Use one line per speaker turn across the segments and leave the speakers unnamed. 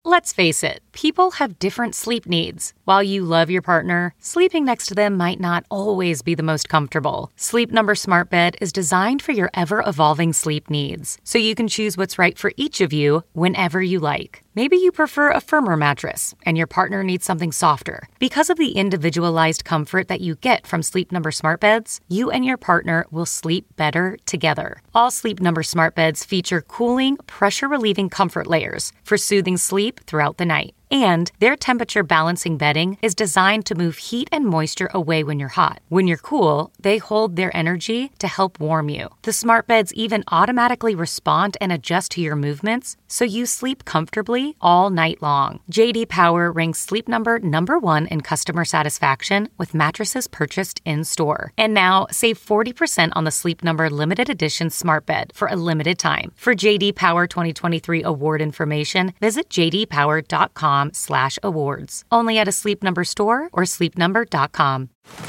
Let's face it, people have different sleep needs. While you love your partner, sleeping next to them might not always be the most comfortable. Sleep Number Smart Bed is designed for your ever-evolving sleep needs, so you can choose what's right for each of you whenever you like. Maybe you prefer a firmer mattress and your partner needs something softer. Because of the individualized comfort that you get from Sleep Number Smart Beds, you and your partner will sleep better together. All Sleep Number Smart Beds feature cooling, pressure-relieving comfort layers for soothing sleep throughout the night. And their temperature balancing bedding is designed to move heat and moisture away when you're hot. When you're cool, they hold their energy to help warm you. The smart beds even automatically respond and adjust to your movements, so you sleep comfortably all night long. J.D. Power ranks Sleep Number #1 in customer satisfaction with mattresses purchased in-store. And now, save 40% on the Sleep Number limited edition smart bed for a limited time. For J.D. Power 2023 award information, visit jdpower.com/awards. Only at a Sleep Number store or sleepnumber.com.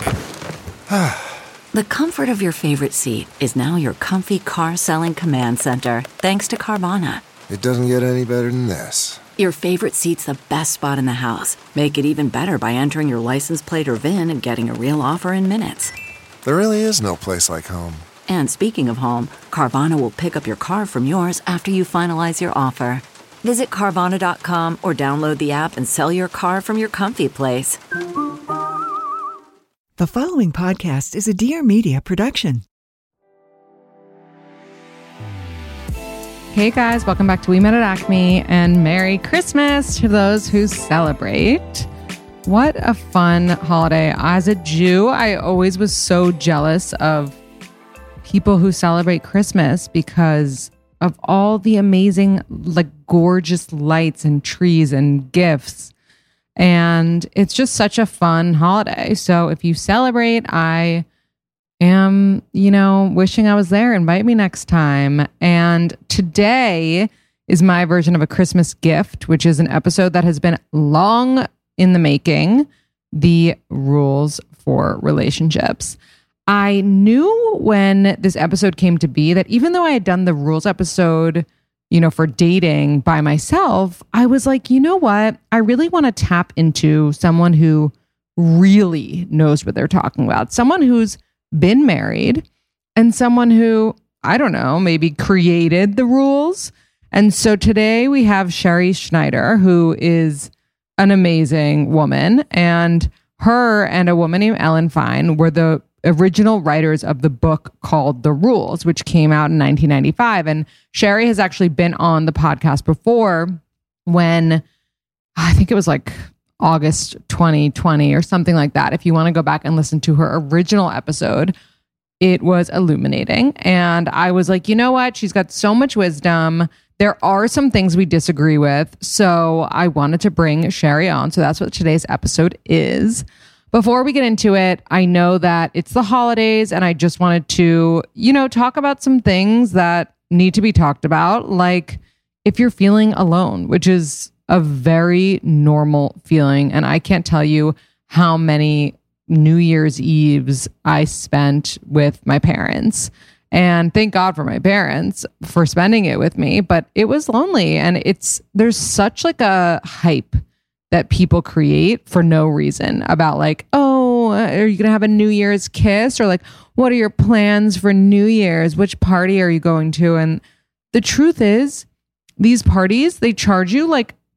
The comfort of your favorite seat is now your comfy car selling command center, thanks to Carvana.
It doesn't get any better than this.
Your favorite seat's the best spot in the house. Make it even better by entering your license plate or VIN and getting a real offer in minutes.
There really is no place like home.
And speaking of home, Carvana will pick up your car from yours after you finalize your offer. Visit Carvana.com or download the app and sell your car from your comfy place.
The following podcast is a Dear Media production.
Hey guys, welcome back to We Met at Acme, and Merry Christmas to those who celebrate. What a fun holiday. As a Jew, I always was so jealous of people who celebrate Christmas because of all the amazing, gorgeous lights and trees and gifts. And it's just such a fun holiday. So if you celebrate, I am, wishing I was there. Invite me next time. And today is my version of a Christmas gift, which is an episode that has been long in the making, The Rules for Relationships. I knew when this episode came to be that even though I had done the rules episode, for dating by myself, I was like, you know what? I really want to tap into someone who really knows what they're talking about. Someone who's been married and someone who, I don't know, maybe created the rules. And so today we have Sherry Schneider, who is an amazing woman, and her and a woman named Ellen Fine were the original writers of the book called The Rules, which came out in 1995. And Sherry has actually been on the podcast before when I think it was like August 2020 or something like that. If you want to go back and listen to her original episode, it was illuminating. And I was like, you know what? She's got so much wisdom. There are some things we disagree with. So I wanted to bring Sherry on. So that's what today's episode is. Before we get into it, I know that it's the holidays and I just wanted to, talk about some things that need to be talked about. Like if you're feeling alone, which is a very normal feeling. And I can't tell you how many New Year's Eves I spent with my parents. And thank God for my parents for spending it with me, but it was lonely. And there's such a hype that people create for no reason about are you going to have a New Year's kiss? Or what are your plans for New Year's? Which party are you going to? And the truth is, these parties, they charge you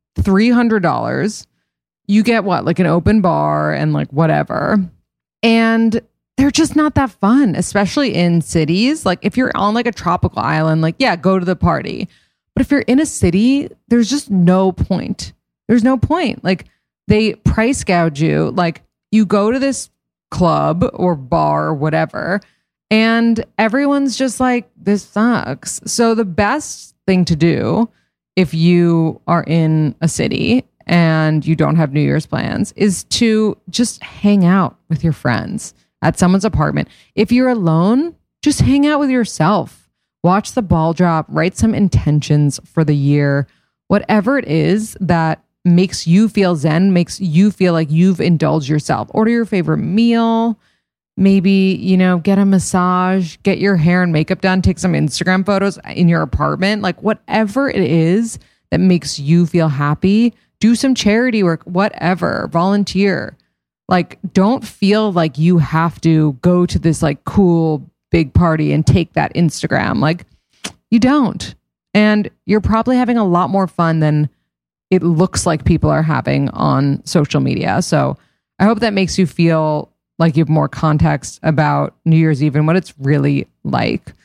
$300. You get an open bar and whatever. And they're just not that fun, especially in cities. If you're on a tropical island, go to the party. But if you're in a city, there's just no point. There's no point. They price gouge you. You go to this club or bar or whatever, and everyone's just this sucks. So the best thing to do if you are in a city and you don't have New Year's plans is to just hang out with your friends at someone's apartment. If you're alone, just hang out with yourself. Watch the ball drop, write some intentions for the year. Whatever it is that makes you feel zen, makes you feel like you've indulged yourself. Order your favorite meal. Maybe, get a massage, get your hair and makeup done, take some Instagram photos in your apartment. Whatever it is that makes you feel happy. Do some charity work, whatever, volunteer. Like, don't feel like you have to go to this like cool big party and take that Instagram. Like, you don't. And you're probably having a lot more fun than it looks like people are having on social media. So I hope that makes you feel like you have more context about New Year's Eve and what it's really like.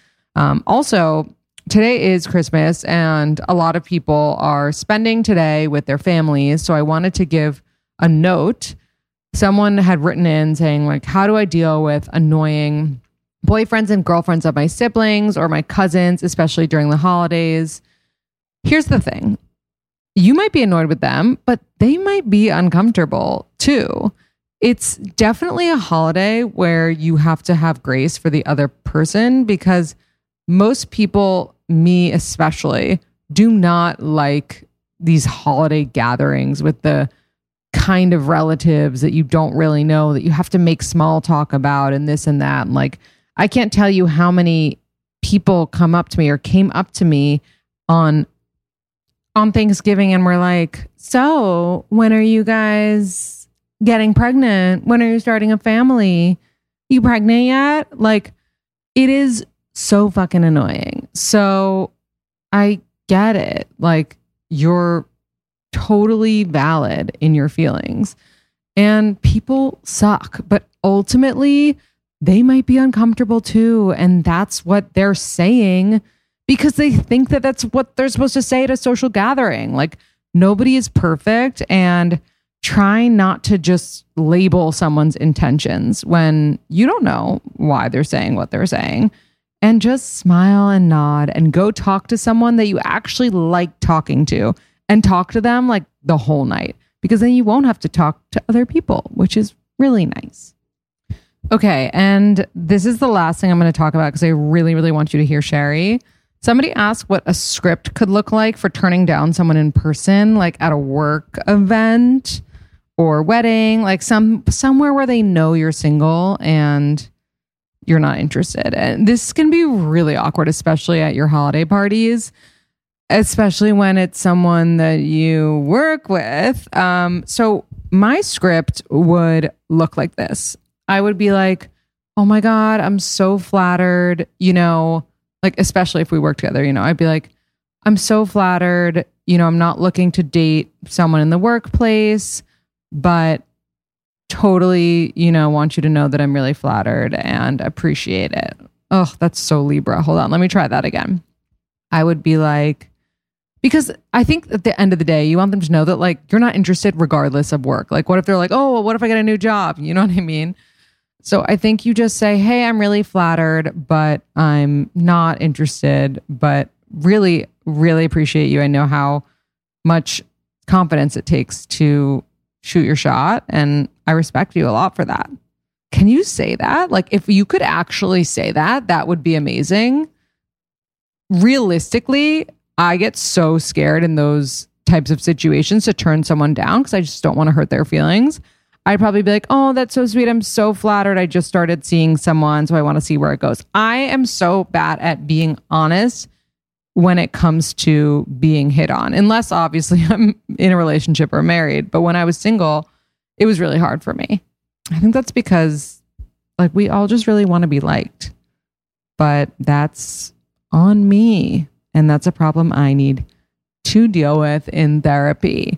Also, today is Christmas and a lot of people are spending today with their families. So I wanted to give a note. Someone had written in saying, like, how do I deal with annoying boyfriends and girlfriends of my siblings or my cousins, especially during the holidays? Here's the thing. You might be annoyed with them, but they might be uncomfortable too. It's definitely a holiday where you have to have grace for the other person because most people, me especially, do not like these holiday gatherings with the kind of relatives that you don't really know that you have to make small talk about and this and that. And like, I can't tell you how many people come up to me or came up to me on Thanksgiving and were like, so when are you guys getting pregnant? When are you starting a family? You pregnant yet? Like, it is so fucking annoying. So I get it. Like, you're totally valid in your feelings and people suck, but ultimately they might be uncomfortable too. And that's what they're saying because they think that that's what they're supposed to say at a social gathering. Like, nobody is perfect, and try not to just label someone's intentions when you don't know why they're saying what they're saying. And just smile and nod and go talk to someone that you actually like talking to and talk to them like the whole night, because then you won't have to talk to other people, which is really nice. Okay, and this is the last thing I'm going to talk about because I really, really want you to hear Sherry. Somebody asked what a script could look like for turning down someone in person, like at a work event or wedding, like somewhere where they know you're single and you're not interested. And this can be really awkward, especially at your holiday parties, especially when it's someone that you work with. So my script would look like this. I would be like, oh my God, I'm so flattered, like, especially if we work together, I'd be like, I'm so flattered, I'm not looking to date someone in the workplace, but totally, want you to know that I'm really flattered and appreciate it. Oh, that's so Libra. Hold on. Let me try that again. I would be like, because I think at the end of the day, you want them to know that like, you're not interested regardless of work. Like, what if they're like, oh, well, what if I get a new job? You know what I mean? So I think you just say, hey, I'm really flattered, but I'm not interested, but really, really appreciate you. I know how much confidence it takes to shoot your shot, and I respect you a lot for that. Can you say that? Like, if you could actually say that, that would be amazing. Realistically, I get so scared in those types of situations to turn someone down because I just don't want to hurt their feelings. I'd probably be like, oh, that's so sweet. I'm so flattered. I just started seeing someone, so I want to see where it goes. I am so bad at being honest when it comes to being hit on, unless obviously I'm in a relationship or married. But when I was single, it was really hard for me. I think that's because like we all just really want to be liked, but that's on me. And that's a problem I need to deal with in therapy.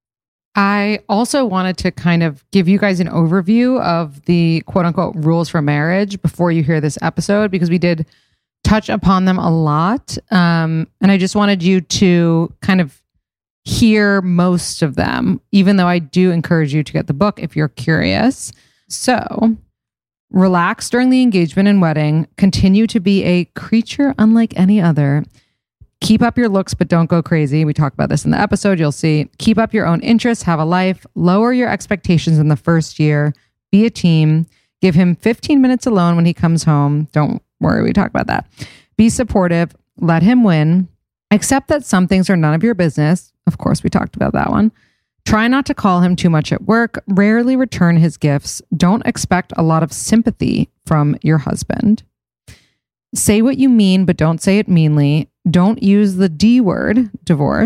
I also wanted to kind of give you guys an overview of the quote unquote rules for marriage before you hear this episode, because we did touch upon them a lot. And I just wanted you to kind of hear most of them, even though I do encourage you to get the book if you're curious. So relax during the engagement and wedding. Continue to be a creature unlike any other. Keep up your looks, but don't go crazy. We talked about this in the episode. You'll see. Keep up your own interests. Have a life. Lower your expectations in the first year. Be a team. Give him 15 minutes alone when he comes home. Don't worry. We talked about that. Be supportive. Let him win. Accept that some things are none of your business. Of course, we talked about that one. Try not to call him too much at work. Rarely return his gifts. Don't expect a lot of sympathy from your husband. Say what you mean, but don't say it meanly. Don't use the D word, divorce.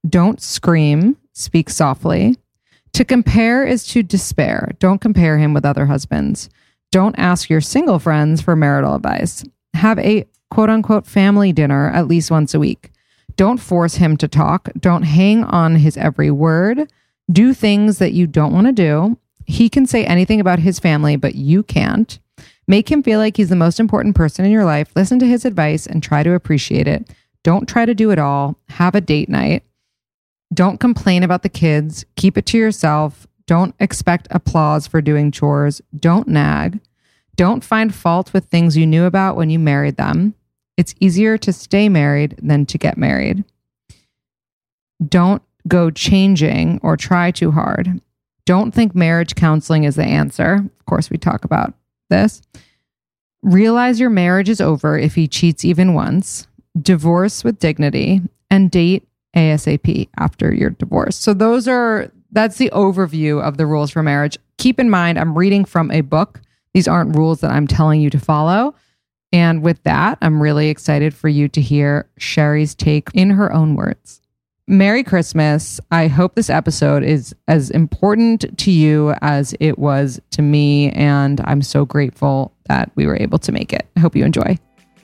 Don't scream, speak softly. To compare is to despair. Don't compare him with other husbands. Don't ask your single friends for marital advice. Have a quote unquote family dinner at least once a week. Don't force him to talk. Don't hang on his every word. Do things that you don't want to do. He can say anything about his family, but you can't. Make him feel like he's the most important person in your life. Listen to his advice and try to appreciate it. Don't try to do it all. Have a date night. Don't complain about the kids. Keep it to yourself. Don't expect applause for doing chores. Don't nag. Don't find fault with things you knew about when you married them. It's easier to stay married than to get married. Don't go changing or try too hard. Don't think marriage counseling is the answer. Of course, we talk about this. Realize your marriage is over if he cheats even once. Divorce with dignity and date ASAP after your divorce. So that's the overview of the rules for marriage. Keep in mind, I'm reading from a book. These aren't rules that I'm telling you to follow. And with that, I'm really excited for you to hear Sherry's take in her own words. Merry Christmas. I hope this episode is as important to you as it was to me. And I'm so grateful that we were able to make it. I hope you enjoy.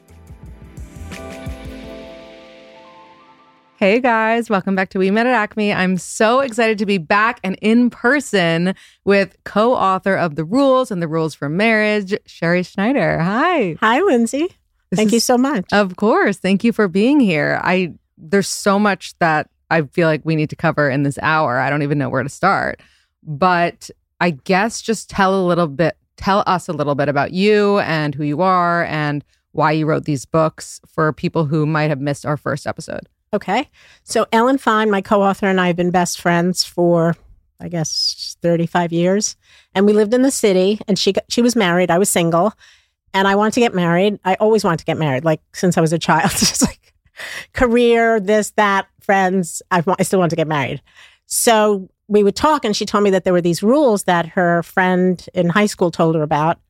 Hey guys, welcome back to We Met at Acme. I'm so excited to be back and in person with co-author of The Rules and the Rules for Marriage, Sherry Schneider. Hi.
Hi, Lindsay. Thank you so much.
Of course. Thank you for being here. There's so much that I feel like we need to cover in this hour. I don't even know where to start. But I guess just tell us a little bit about you and who you are and why you wrote these books for people who might have missed our first episode.
Okay. So Ellen Fine, my co-author, and I have been best friends for, I guess, 35 years. And we lived in the city, and she was married. I was single, and I wanted to get married. I always wanted to get married, like since I was a child. Just like career, this, that, friends. I still want to get married. So we would talk, and she told me that there were these rules that her friend in high school told her about.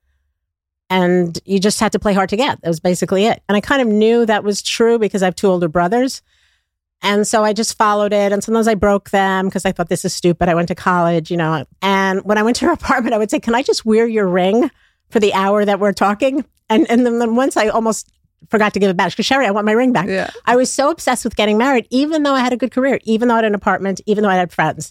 And you just had to play hard to get. That was basically it. And I kind of knew that was true because I have two older brothers. And so I just followed it. And sometimes I broke them because I thought this is stupid. I went to college, and when I went to her apartment, I would say, can I just wear your ring for the hour that we're talking? And then once I almost forgot to give it back because Sherry, I want my ring back. Yeah. I was so obsessed with getting married, even though I had a good career, even though I had an apartment, even though I had friends.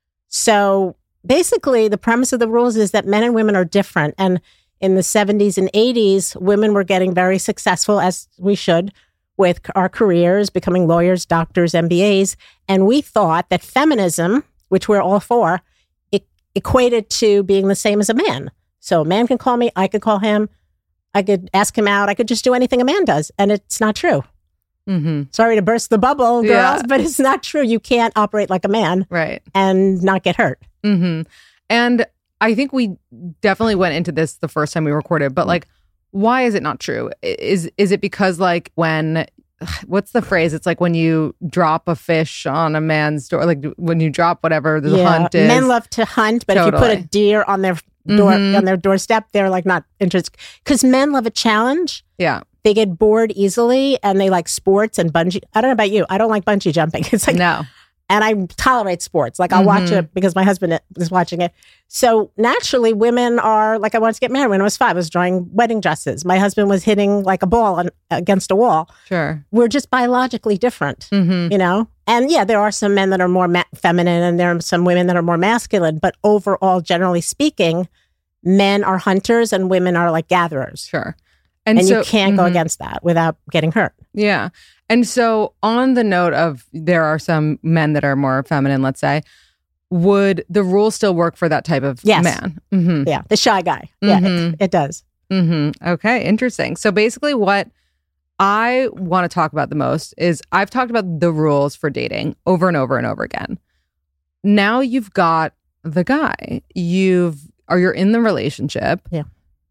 So basically the premise of the rules is that men and women are different. And in the 70s and 80s, women were getting very successful, as we should, with our careers, becoming lawyers, doctors, MBAs. And we thought that feminism, which we're all for, it equated to being the same as a man. So a man can call me, I could call him, I could ask him out, I could just do anything a man does. And it's not true. Mm-hmm. Sorry to burst the bubble, girls, but it's not true. You can't operate like a man and not get hurt.
Mm-hmm. And I think we definitely went into this the first time we recorded, but like, why is it not true? Is it because like what's the phrase? It's like when you drop a fish on a man's door, like when you drop whatever the hunt is.
Men love to hunt, but if you put a deer on their door on their doorstep, they're like not interested. Because men love a challenge.
Yeah.
They get bored easily and they like sports and bungee. I don't know about you. I don't like bungee jumping. It's like
no.
And I tolerate sports. Like I'll watch it because my husband is watching it. So naturally, women are like, I wanted to get married when I was 5. I was drawing wedding dresses. My husband was hitting like a ball against a wall.
Sure.
We're just biologically different, And yeah, there are some men that are more feminine and there are some women that are more masculine. But overall, generally speaking, men are hunters and women are like gatherers.
Sure.
And so, you can't go against that without getting hurt.
Yeah. And so on the note of there are some men that are more feminine, let's say, would the rule still work for that type of man?
Mm-hmm. Yeah. The shy guy. Yeah, it does.
Mm-hmm. Okay. Interesting. So basically what I want to talk about the most is I've talked about the rules for dating over and over and over again. Now you've got the guy. You're in the relationship.
Yeah.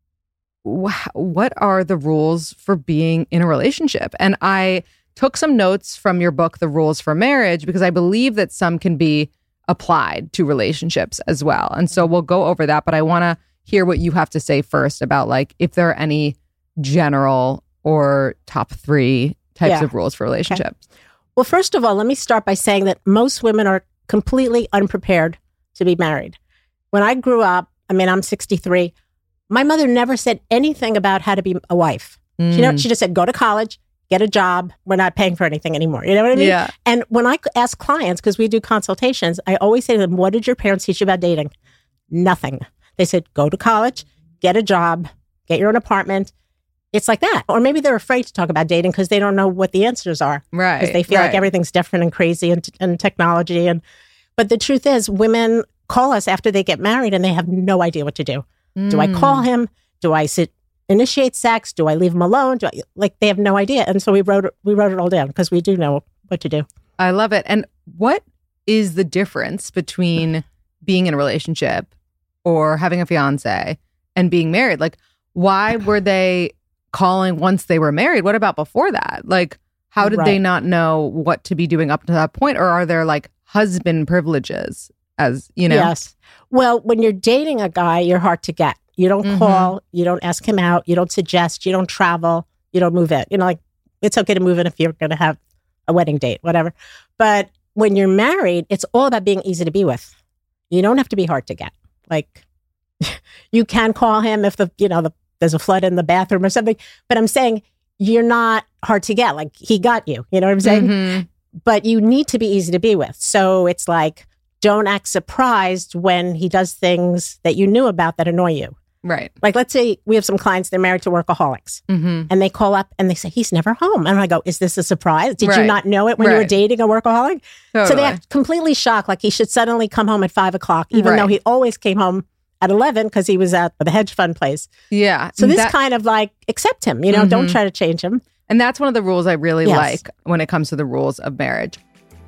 What are the rules for being in a relationship? And I took some notes from your book, The Rules for Marriage, because I believe that some can be applied to relationships as well. And so we'll go over that, but I want to hear what you have to say first about like if there are any general or top 3 types of rules for relationships.
Okay. Well, first of all, let me start by saying that most women are completely unprepared to be married. When I grew up, I'm 63, my mother never said anything about how to be a wife. She just said, go to college, get a job. We're not paying for anything anymore. You know what I mean?
Yeah.
And when I ask clients, because we do consultations, I always say to them, what did your parents teach you about dating? Nothing. They said, go to college, get a job, get your own apartment. It's like that. Or maybe they're afraid to talk about dating because they don't know what the answers are.
Right.
Because they feel like everything's different and crazy and technology. But the truth is, women call us after they get married and they have no idea what to do. Do I call him? Do I initiate sex? Do I leave him alone? They have no idea. And so we wrote it all down because we do know what to do.
I love it. And what is the difference between being in a relationship or having a fiance and being married? Like, why were they calling once they were married? What about before that? Like, how did they not know what to be doing up to that point? Or are there like husband privileges, as you know?
Yes. Well, when you're dating a guy, you're hard to get. You don't call, you don't ask him out, you don't suggest, you don't travel, you don't move in. It's okay to move in if you're going to have a wedding date, whatever. But when you're married, it's all about being easy to be with. You don't have to be hard to get. Like, you can call him if there's a flood in the bathroom or something. But I'm saying you're not hard to get. Like, he got you. You know what I'm saying? But you need to be easy to be with. So it's like, don't act surprised when he does things that you knew about that annoy you.
Right.
Like, let's say we have some clients, they're married to workaholics. And they call up and they say, he's never home. And I go, is this a surprise? Did you not know it when you were dating a workaholic? Totally. So they act completely shocked, like he should suddenly come home at 5 o'clock, even though he always came home at 11 because he was at the hedge fund place.
Yeah.
So this kind of like, accept him, don't try to change him.
And that's one of the rules I really like when it comes to the rules of marriage.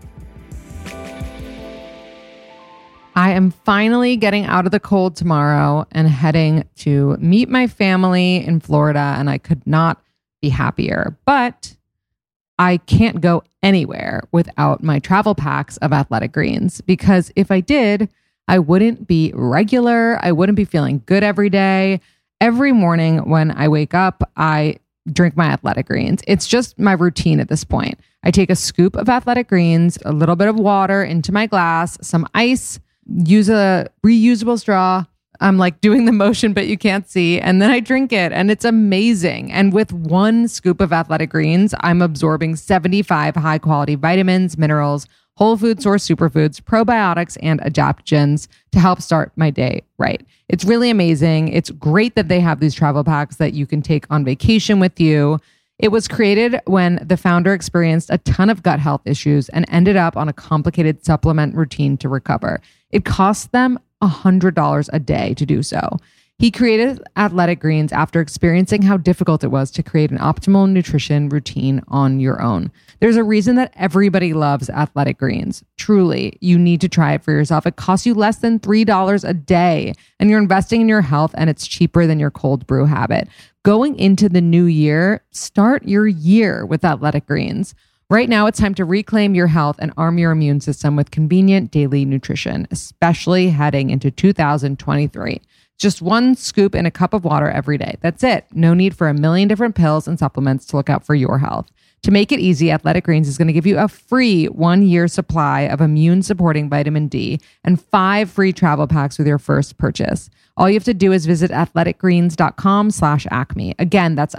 I am finally getting out of the cold tomorrow and heading to meet my family in Florida, and I could not be happier. But I can't go anywhere without my travel packs of Athletic Greens, because if I did, I wouldn't be regular. I wouldn't be feeling good every day. Every morning when I wake up, I drink my Athletic Greens. It's just my routine at this point. I take a scoop of Athletic Greens, a little bit of water into my glass, some ice, use a reusable straw. I'm like doing the motion, but you can't see. And then I drink it and it's amazing. And with one scoop of Athletic Greens, I'm absorbing 75 high quality vitamins, minerals, whole food source superfoods, probiotics, and adaptogens to help start my day right. It's really amazing. It's great that they have these travel packs that you can take on vacation with you. It was created when the founder experienced a ton of gut health issues and ended up on a complicated supplement routine to recover. It cost them $100 a day to do so. He created Athletic Greens after experiencing how difficult it was to create an optimal nutrition routine on your own. There's a reason that everybody loves Athletic Greens. Truly, you need to try it for yourself. It costs you less than $3 a day, and you're investing in your health, and it's cheaper than your cold brew habit. Going into the new year, start your year with Athletic Greens. Right now, it's time to reclaim your health and arm your immune system with convenient daily nutrition, especially heading into 2023. Just one scoop in a cup of water every day. That's it. No need for a million different pills and supplements to look out for your health. To make it easy, Athletic Greens is going to give you a free 1-year supply of immune-supporting vitamin D and 5 free travel packs with your first purchase. All you have to do is visit athleticgreens.com/acme. Again, that's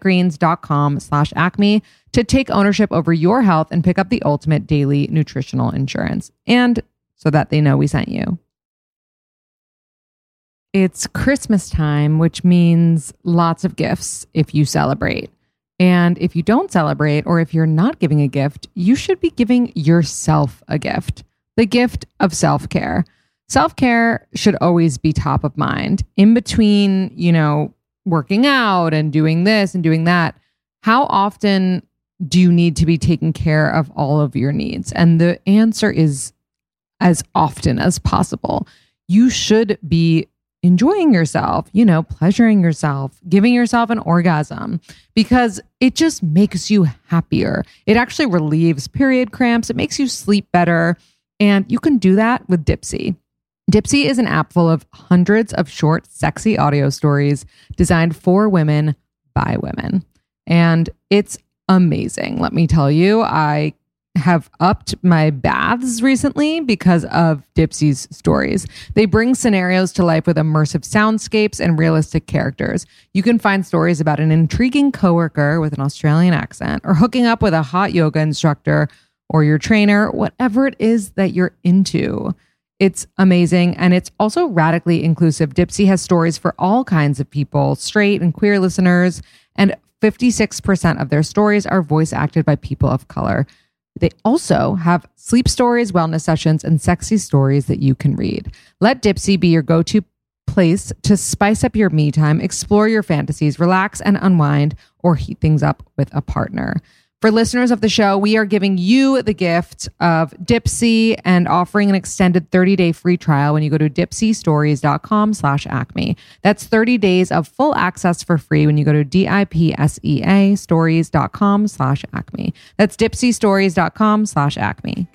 athleticgreens.com/acme to take ownership over your health and pick up the ultimate daily nutritional insurance. And so that they know we sent you. It's Christmas time, which means lots of gifts if you celebrate. And if you don't celebrate, or if you're not giving a gift, you should be giving yourself a gift. The gift of self-care. Self-care should always be top of mind. In between, working out and doing this and doing that, how often do you need to be taking care of all of your needs? And the answer is as often as possible. You should be enjoying yourself, pleasuring yourself, giving yourself an orgasm, because it just makes you happier. It actually relieves period cramps. It makes you sleep better. And you can do that with Dipsea. Dipsea is an app full of hundreds of short, sexy audio stories designed for women by women. And it's amazing. Let me tell you, I have upped my baths recently because of Dipsy's stories. They bring scenarios to life with immersive soundscapes and realistic characters. You can find stories about an intriguing coworker with an Australian accent, or hooking up with a hot yoga instructor or your trainer, whatever it is that you're into. It's amazing, and it's also radically inclusive. Dipsy has stories for all kinds of people, straight and queer listeners, and 56% of their stories are voice acted by people of color. They also have sleep stories, wellness sessions, and sexy stories that you can read. Let Dipsy be your go-to place to spice up your me time, explore your fantasies, relax and unwind, or heat things up with a partner. For listeners of the show, we are giving you the gift of Dipsy and offering an extended 30-day free trial when you go to dipsystories.com/acme. That's 30 days of full access for free when you go to DIPSEA stories.com/acme. That's dipsystories.com/acme.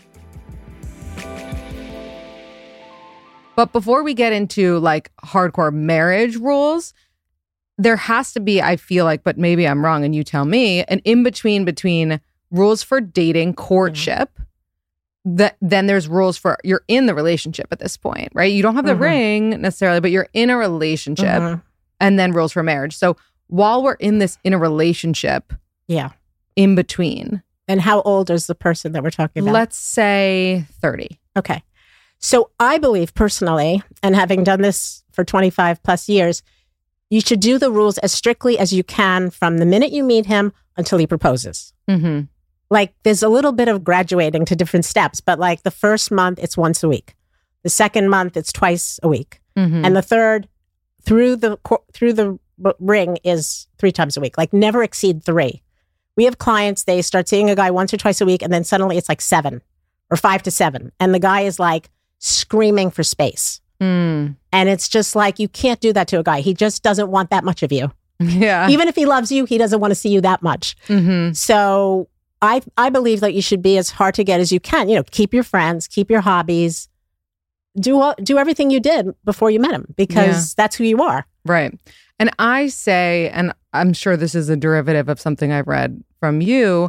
But before we get into like hardcore marriage rules, there has to be, I feel like, but maybe I'm wrong and you tell me, an in-between between rules for dating, courtship, then there's rules for, you're in the relationship at this point, right? You don't have the ring necessarily, but you're in a relationship, and then rules for marriage. So while we're in a relationship, in between.
And how old is the person that we're talking about?
Let's say 30.
Okay. So I believe personally, and having done this for 25 plus years, you should do the rules as strictly as you can from the minute you meet him until he proposes. Like there's a little bit of graduating to different steps, but like the first month, it's once a week. The second month, it's twice a week. And the third, through the ring is 3 times a week. Like never exceed 3. We have clients, they start seeing a guy once or twice a week, and then suddenly it's like 7 or 5 to 7. And the guy is like screaming for space. And it's just like, you can't do that to a guy. He just doesn't want that much of you.
Yeah.
Even if he loves you, he doesn't want to see you that much. So I believe that you should be as hard to get as you can. You know, keep your friends, keep your hobbies, do everything you did before you met him, because that's who you are.
Right. And I say, and I'm sure this is a derivative of something I've read from you,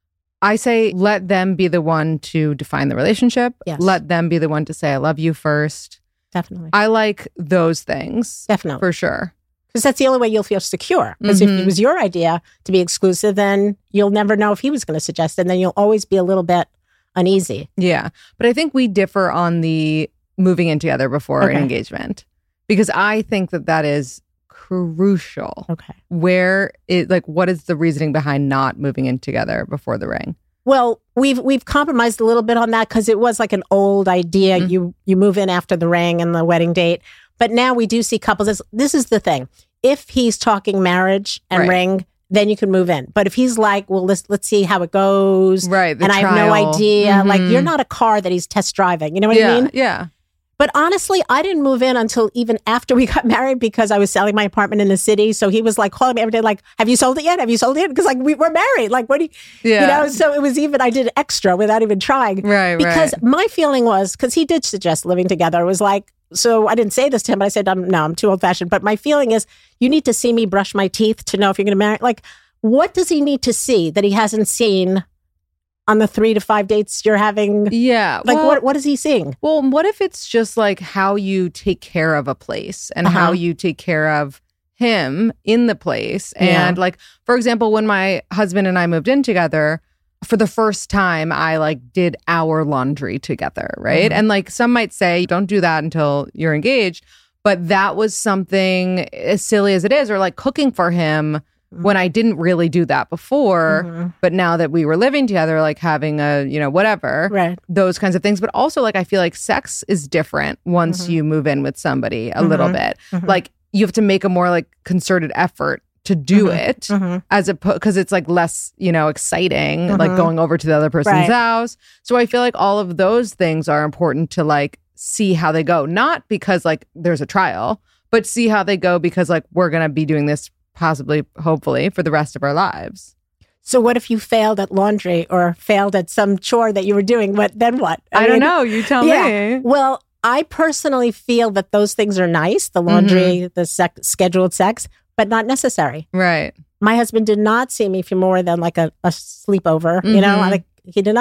I say, let them be the one to define the relationship.
Yes.
Let them be the one to say, I love you first.
Definitely.
I like those things.
Definitely.
For sure.
Because that's the only way you'll feel secure. Because if it was your idea to be exclusive, then you'll never know if he was going to suggest it. And then you'll always be a little bit uneasy.
Yeah. But I think we differ on the moving in together before an engagement. Because I think that is crucial.
Okay.
What is the reasoning behind not moving in together before the ring?
Well, we've compromised a little bit on that because it was like an old idea. You move in after the ring and the wedding date. But now we do see couples. This is the thing. If he's talking marriage and ring, then you can move in. But if he's like, well, let's see how it goes.
Right.
And I have no idea. Like, you're not a car that he's test driving. You know what I mean? Yeah. But honestly, I didn't move in until even after we got married because I was selling my apartment in the city. So he was like calling me every day, like, have you sold it yet? Have you sold it? Because like we're married. Like, what do you know? So it was even, I did extra without even trying.
Right.
Because my feeling was, because he did suggest living together, it was like, so I didn't say this to him, but I said, I'm too old fashioned. But my feeling is, you need to see me brush my teeth to know if you're going to marry. Like, what does he need to see that he hasn't seen on the 3 to 5 dates you're having?
Yeah.
Like, what is he seeing?
Well, what if it's just like how you take care of a place and how you take care of him in the place? And like, for example, when my husband and I moved in together, for the first time, I like did our laundry together, right? And like some might say, don't do that until you're engaged. But that was something as silly as it is, or like cooking for him when I didn't really do that before. But now that we were living together, like having a, whatever, those kinds of things. But also like, I feel like sex is different once you move in with somebody a little bit. Like you have to make a more like concerted effort to do it because it's like less, exciting, like going over to the other person's house. So I feel like all of those things are important to like see how they go. Not because like there's a trial, but see how they go because like we're going to be doing this possibly, hopefully, for the rest of our lives.
So what if you failed at laundry or failed at some chore that you were doing? Then what?
I don't know. You tell me.
Well, I personally feel that those things are nice, the laundry, the scheduled sex, but not necessary.
Right.
My husband did not see me for more than like a sleepover, like he did not.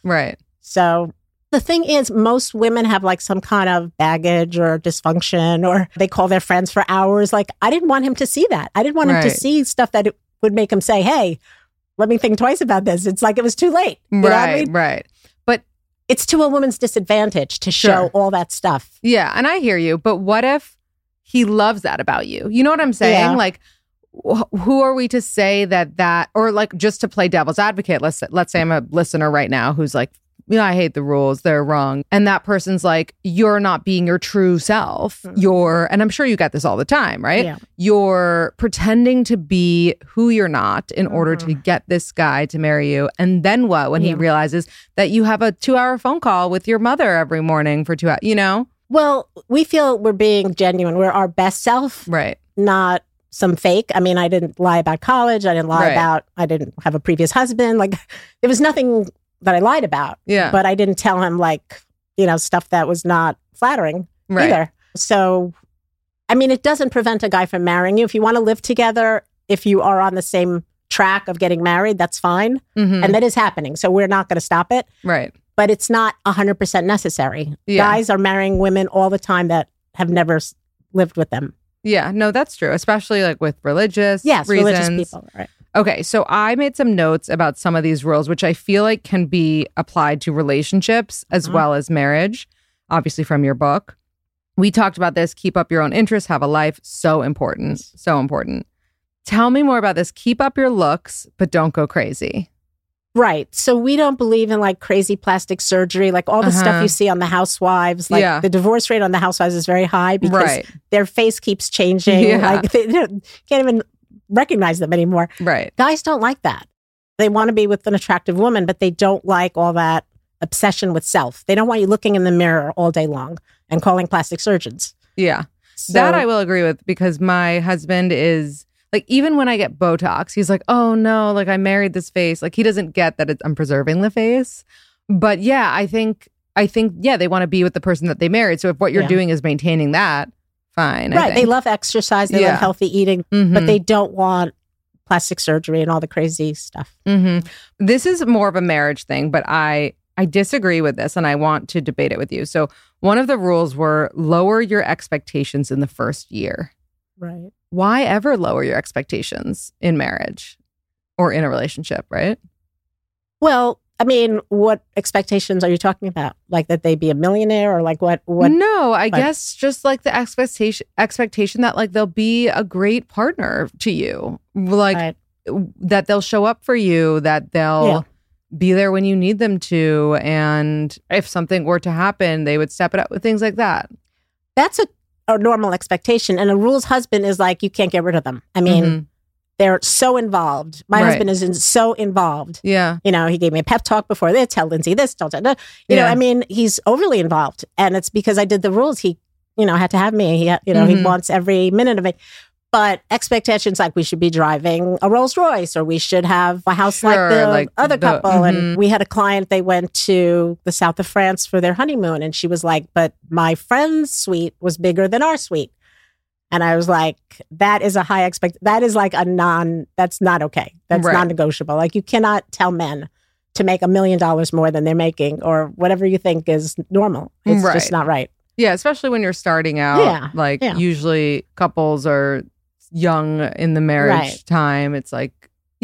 Right.
So the thing is, most women have like some kind of baggage or dysfunction, or they call their friends for hours. Like, I didn't want him to see that. I didn't want him to see stuff that it would make him say, hey, let me think twice about this. It's like it was too late. You know what I mean?
Right. But
it's to a woman's disadvantage to show all that stuff.
Yeah. And I hear you. But what if he loves that about you? You know what I'm saying?
Yeah.
Like, who are we to say that, or like just to play devil's advocate, let's say I'm a listener right now who's like, yeah, I hate the rules. They're wrong. And that person's like, you're not being your true self. And I'm sure you get this all the time, right?
Yeah.
You're pretending to be who you're not in order to get this guy to marry you. And then what when he realizes that you have a 2-hour phone call with your mother every morning for 2 hours, you know?
Well, we feel we're being genuine. We're our best self.
Right.
Not some fake. I mean, I didn't lie about college. I didn't lie about, I didn't have a previous husband. Like, there was nothing that I lied about.
Yeah.
But I didn't tell him, like, you know, stuff that was not flattering either. So, I mean, it doesn't prevent a guy from marrying you. If you want to live together, if you are on the same track of getting married, that's fine. And that is happening. So we're not going to stop it.
Right.
But it's not 100% necessary.
Yeah.
Guys are marrying women all the time that have never lived with them.
Yeah, no, that's true. Especially like with religious reasons.
Religious people, right.
Okay, so I made some notes about some of these rules, which I feel like can be applied to relationships as well as marriage, obviously from your book. We talked about this. Keep up your own interests, have a life. So important. So important. Tell me more about this. Keep up your looks, but don't go crazy.
Right. So we don't believe in like crazy plastic surgery, like all the stuff you see on the Housewives. Like the divorce rate on the Housewives is very high because their face keeps changing. Like they can't even recognize them anymore.
Right.
Guys don't like that. They want to be with an attractive woman, but they don't like all that obsession with self. They don't want you looking in the mirror all day long and calling plastic surgeons.
Yeah.
So,
that I will agree with because my husband is like, even when I get Botox, he's like, oh no, like I married this face. Like he doesn't get that I'm preserving the face. But yeah, I think, they want to be with the person that they married. So if what you're doing is maintaining that, fine.
Right. They love exercise. They love healthy eating, but they don't want plastic surgery and all the crazy stuff.
This is more of a marriage thing, but I disagree with this and I want to debate it with you. So one of the rules were lower your expectations in the first year.
Right.
Why ever lower your expectations in marriage or in a relationship, right?
Well, I mean, what expectations are you talking about? Like that they be a millionaire or like what?
No, I guess just like the expectation that like they'll be a great partner to you. Like that they'll show up for you, that they'll be there when you need them to. And if something were to happen, they would step it up with things like that.
That's a normal expectation. And a rules husband is like, you can't get rid of them. I mean, they're so involved. My husband is so involved. Yeah. You know, he gave me a pep talk before this. Tell Lindsay this. Tell you know, I mean, he's overly involved. And it's because I did the rules. He, you know, had to have me. He, you know, he wants every minute of it. But expectations like we should be driving a Rolls Royce or we should have a house like the other couple. And we had a client, they went to the south of France for their honeymoon. And she was like, but my friend's suite was bigger than our suite. And I was like, that is a high that is like that's not okay. That's non-negotiable. Like you cannot tell men to make $1 million more than they're making or whatever you think is normal. It's just not right.
Yeah, especially when you're starting out. Usually couples are young in the marriage time. It's like,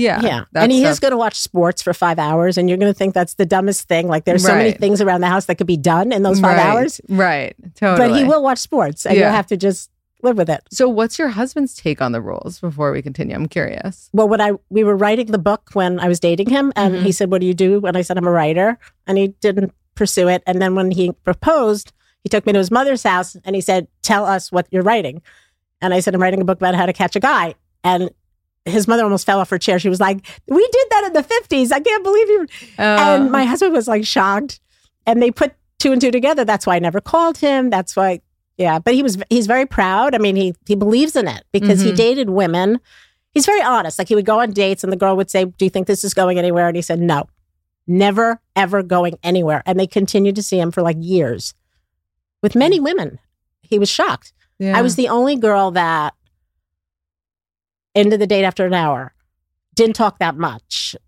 and he is going to watch sports for 5 hours and you're going to think that's the dumbest thing. Like there's so many things around the house that could be done in those 5 hours.
Right. Totally.
But he will watch sports and you'll have to just live with it.
So what's your husband's take on the rules before we continue? I'm curious.
Well, we were writing the book when I was dating him and he said, what do you do? And I said, I'm a writer. And he didn't pursue it. And then when he proposed, he took me to his mother's house and he said, tell us what you're writing. And I said, I'm writing a book about how to catch a guy. And his mother almost fell off her chair. She was like, we did that in the 50s. I can't believe you. And my husband was like shocked. And they put 2 and 2 together. That's why I never called him. That's why, But he's very proud. I mean, he believes in it because he dated women. He's very honest. Like he would go on dates and the girl would say, do you think this is going anywhere? And he said, no, never, ever going anywhere. And they continued to see him for like years. With many women, he was shocked. Yeah. I was the only girl that ended the date after an hour, didn't talk that much,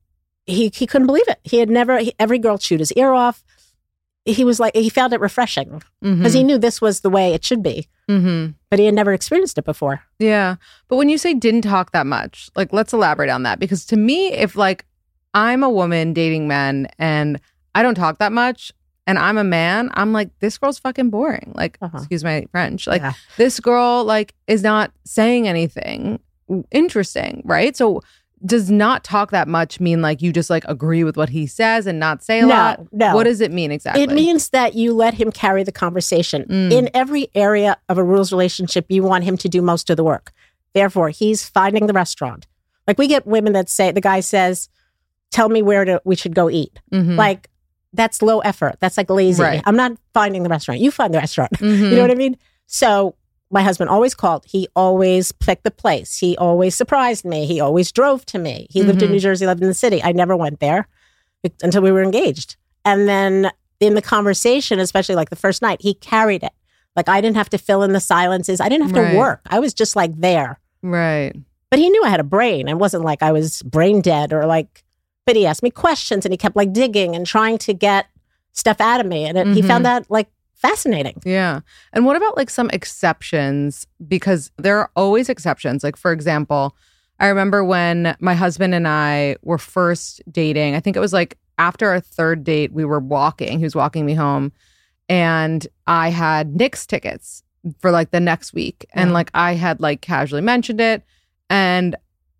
he couldn't believe it. He had never, every girl chewed his ear off. He was like, he found it refreshing because he knew this was the way it should be. But he had never experienced it before.
Yeah. But when you say didn't talk that much, like, let's elaborate on that. Because to me, if like I'm a woman dating men and I don't talk that much and I'm a man, I'm like, this girl's fucking boring. Like, excuse my French. Like, this girl like is not saying anything interesting, right? So does not talk that much mean like you just like agree with what he says and not say a lot?
No.
What does it mean exactly?
It means that you let him carry the conversation. In every area of a rules relationship, you want him to do most of the work. Therefore, he's finding the restaurant. Like, we get women that say, the guy says, tell me where we should go eat. Like, that's low effort. That's like lazy.
Right.
I'm not finding the restaurant. You find the restaurant. You know what I mean? So my husband always called. He always picked the place. He always surprised me. He always drove to me. He lived in New Jersey, lived in the city. I never went there until we were engaged. And then in the conversation, especially like the first night, he carried it. Like, I didn't have to fill in the silences. I didn't have to work. I was just like there.
Right.
But he knew I had a brain. It wasn't like I was brain dead or like, but he asked me questions and he kept like digging and trying to get stuff out of me. And he found that like fascinating.
Yeah. And what about like some exceptions? Because there are always exceptions. Like, for example, I remember when my husband and I were first dating, I think it was like after our third date, we were walking. He was walking me home and I had Knicks tickets for like the next week. And like I had like casually mentioned it. And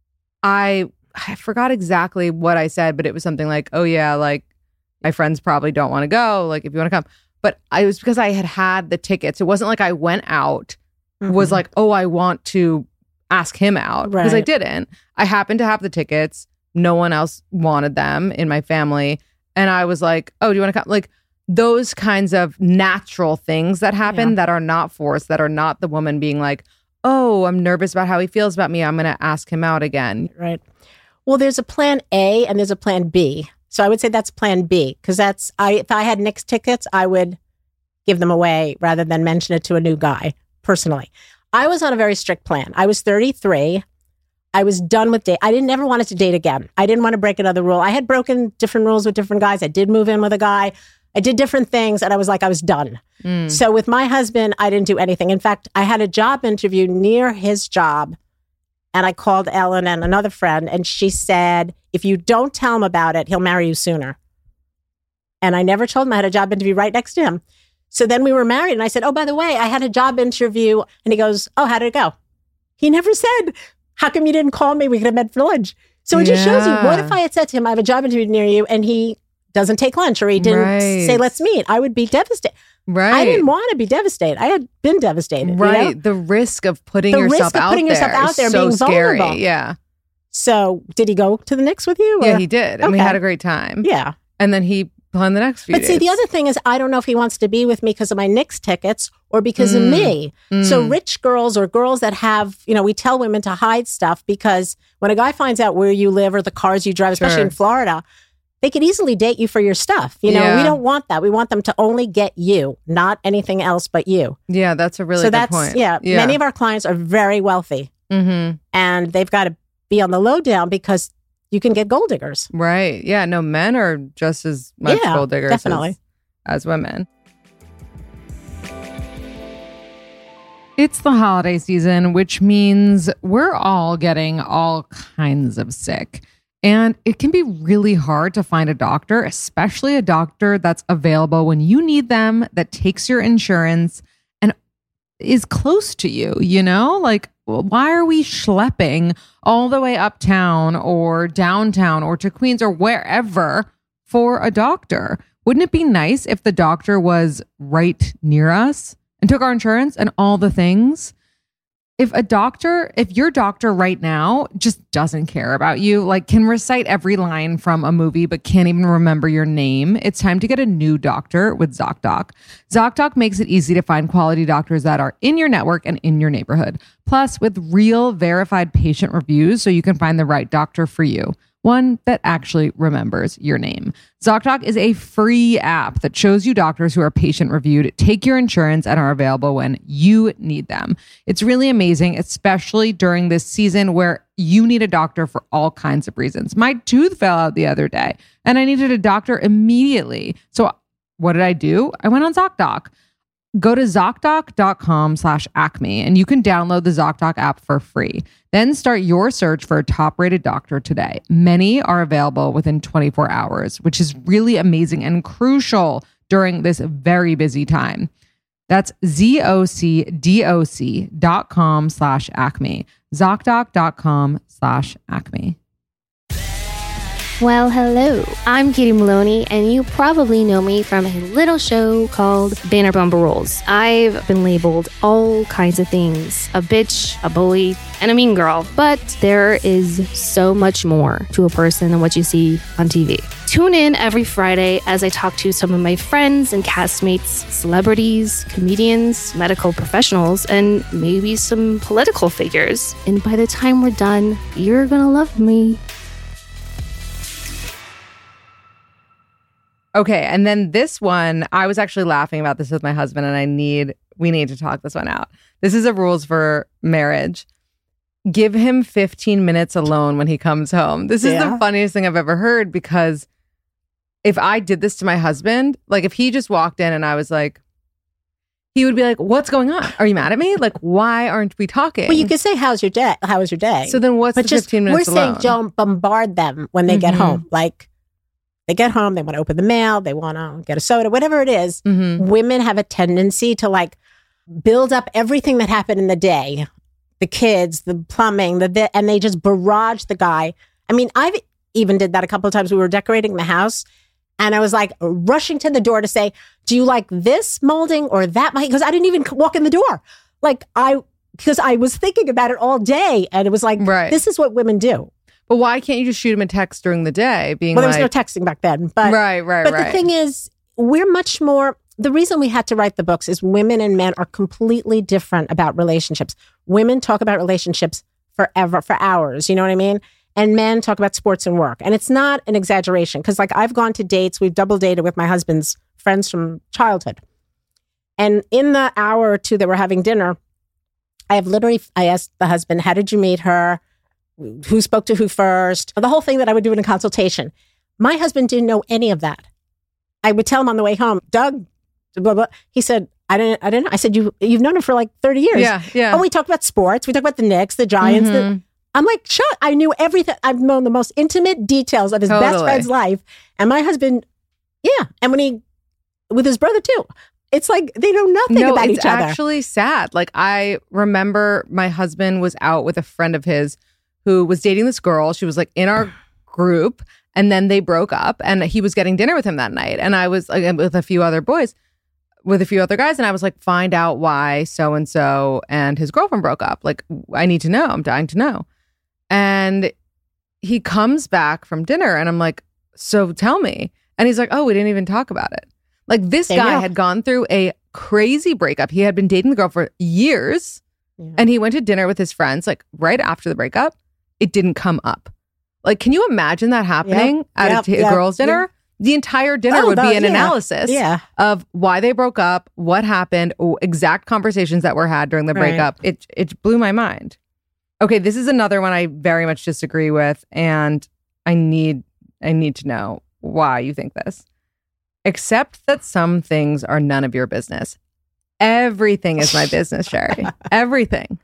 I forgot exactly what I said, but it was something like, oh yeah, like my friends probably don't want to go. Like, if you want to come. But it was because I had the tickets. It wasn't like I went out, was like, oh, I want to ask him out. Because I didn't. I happened to have the tickets. No one else wanted them in my family. And I was like, oh, do you want to come? Like, those kinds of natural things that happen that are not forced, that are not the woman being like, oh, I'm nervous about how he feels about me. I'm going to ask him out again.
Right. Well, there's a plan A and there's a plan B. So I would say that's plan B, because if I had Knicks tickets, I would give them away rather than mention it to a new guy, personally. I was on a very strict plan. I was 33. I was done with date. I never wanted to date again. I didn't want to break another rule. I had broken different rules with different guys. I did move in with a guy. I did different things, and I was like, I was done. So with my husband, I didn't do anything. In fact, I had a job interview near his job, and I called Ellen and another friend, and she said, if you don't tell him about it, he'll marry you sooner. And I never told him I had a job interview right next to him. So then we were married, and I said, oh, by the way, I had a job interview. And he goes, oh, how did it go? He never said, how come you didn't call me? We could have met for lunch. So it just shows you, what if I had said to him, I have a job interview near you, and he doesn't take lunch, or he didn't say, let's meet? I would be devastated.
Right.
I didn't want to be devastated. I had been devastated.
Right.
You know?
The risk of putting yourself out there is so
being
scary.
vulnerable.
Yeah.
So did he go to the Knicks with you?
Yeah, he did. And we had a great time.
Yeah.
And then he planned the next few days.
But see, the other thing is, I don't know if he wants to be with me because of my Knicks tickets or because of me. So rich girls or girls that have, we tell women to hide stuff, because when a guy finds out where you live or the cars you drive, especially in Florida, they could easily date you for your stuff. We don't want that. We want them to only get you, not anything else but you.
Yeah, that's a really good point.
Yeah, many of our clients are very wealthy. And they've got to be on the lowdown because you can get gold diggers.
Right. Yeah. No, men are just as much gold diggers
definitely.
As women. It's the holiday season, which means we're all getting all kinds of sick. And it can be really hard to find a doctor, especially a doctor that's available when you need them, that takes your insurance and is close to you, Like, why are we schlepping all the way uptown or downtown or to Queens or wherever for a doctor? Wouldn't it be nice if the doctor was right near us and took our insurance and all the things? If your doctor right now just doesn't care about you, like can recite every line from a movie but can't even remember your name, it's time to get a new doctor with ZocDoc. ZocDoc makes it easy to find quality doctors that are in your network and in your neighborhood. Plus, with real verified patient reviews so you can find the right doctor for you. One that actually remembers your name. ZocDoc is a free app that shows you doctors who are patient reviewed, take your insurance, and are available when you need them. It's really amazing, especially during this season where You need a doctor for all kinds of reasons. My tooth fell out the other day and I needed a doctor immediately. So what did I do? I went on ZocDoc. Go to ZocDoc.com/Acme and you can download the ZocDoc app for free. Then start your search for a top-rated doctor today. Many are available within 24 hours, which is really amazing and crucial during this very busy time. That's ZocDoc.com/Acme. ZocDoc.com/Acme.
Well, hello. I'm Katie Maloney, and you probably know me from a little show called Vanderpump Rules. I've been labeled all kinds of things: a bitch, a bully, and a mean girl. But there is so much more to a person than what you see on TV. Tune in every Friday as I talk to some of my friends and castmates, celebrities, comedians, medical professionals, and maybe some political figures. And by the time we're done, you're gonna love me.
Okay, and then this one, I was actually laughing about this with my husband, and we need to talk this one out. This is a rules for marriage. Give him 15 minutes alone when he comes home. This is the funniest thing I've ever heard, because if I did this to my husband, like if he just walked in and I was like, he would be like, "What's going on? Are you mad at me? Like, why aren't we talking?"
Well, you could say, "How was your day?"
So then what's the 15 minutes
we're
alone?
Saying don't bombard them when they get home. Like, they get home, they want to open the mail, they want to get a soda, whatever it is. Women have a tendency to like build up everything that happened in the day, the kids, the plumbing, and they just barrage the guy. I mean, I've even did that a couple of times. We were decorating the house and I was like rushing to the door to say, "Do you like this molding or that?" Because I didn't even walk in the door. Because I was thinking about it all day, and it was like, This is what women do.
But why can't you just shoot him a text during the day? There
was no texting back then. But the thing is, we're much more, the reason we had to write the books is women and men are completely different about relationships. Women talk about relationships forever, for hours, you know what I mean? And men talk about sports and work. And it's not an exaggeration, because like I've gone to dates, we've double dated with my husband's friends from childhood. And in the hour or two that we're having dinner, I asked the husband, "How did you meet her? Who spoke to who first?" The whole thing that I would do in a consultation. My husband didn't know any of that. I would tell him on the way home, "Doug, blah, blah." He said, I didn't know. I said, you've known him for like 30 years.
Yeah.
Oh, we talked about sports. We talked about the Knicks, the Giants. I'm like, shut. I knew everything. I've known the most intimate details of his best friend's life. And my husband, and with his brother too. It's like they know nothing about each other.
It's actually sad. Like I remember my husband was out with a friend of his who was dating this girl. She was like in our group, and then they broke up, and he was getting dinner with him that night. And I was like, with a few other guys, and I was like, find out why so-and-so and his girlfriend broke up. Like, I need to know. I'm dying to know. And he comes back from dinner, and I'm like, "So tell me." And he's like, "Oh, we didn't even talk about it." Like, this guy had gone through a crazy breakup. He had been dating the girl for years, and he went to dinner with his friends, like right after the breakup. It didn't come up. Like, can you imagine that happening at a girls' dinner? The entire dinner would be an analysis of why they broke up, what happened, exact conversations that were had during the breakup. It blew my mind. Okay, this is another one I very much disagree with, and I need to know why you think this. Accept that some things are none of your business. Everything is my business, Sherry. Everything.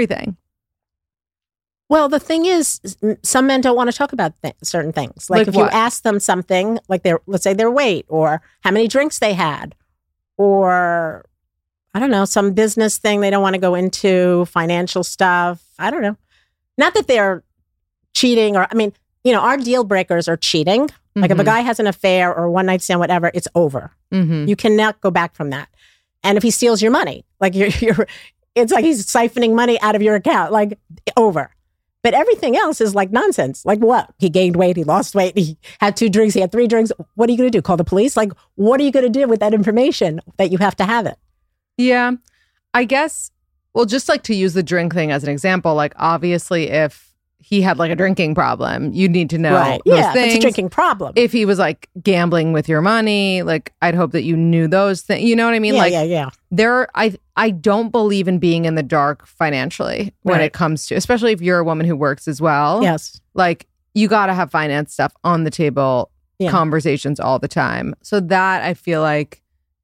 Well, the thing is, some men don't want to talk about certain things. Like if you ask them something, like let's say their weight, or how many drinks they had, or I don't know, some business thing they don't want to go into, financial stuff. I don't know. Not that they're cheating, or, I mean, our deal breakers are cheating. Like if a guy has an affair or one night stand, whatever, it's over. You cannot go back from that. And if he steals your money, like it's like he's siphoning money out of your account, like over. But everything else is like nonsense. Like what? He gained weight, he lost weight, he had 2 drinks, he had 3 drinks. What are you going to do? Call the police? Like, what are you going to do with that information that you have to have it?
Yeah, I guess, well, just like to use the drink thing as an example, like obviously if he had like a drinking problem, you'd need to know
Right.
those
Yeah,
things.
it's a drinking problem.
If he was like gambling with your money, like I'd hope that you knew those things. You know what I mean?
yeah.
I don't believe in being in the dark financially when
Right.
it comes to, especially if you're a woman who works as well.
Yes.
Like you got to have finance stuff on the table,
Yeah.
conversations all the time. So that I feel like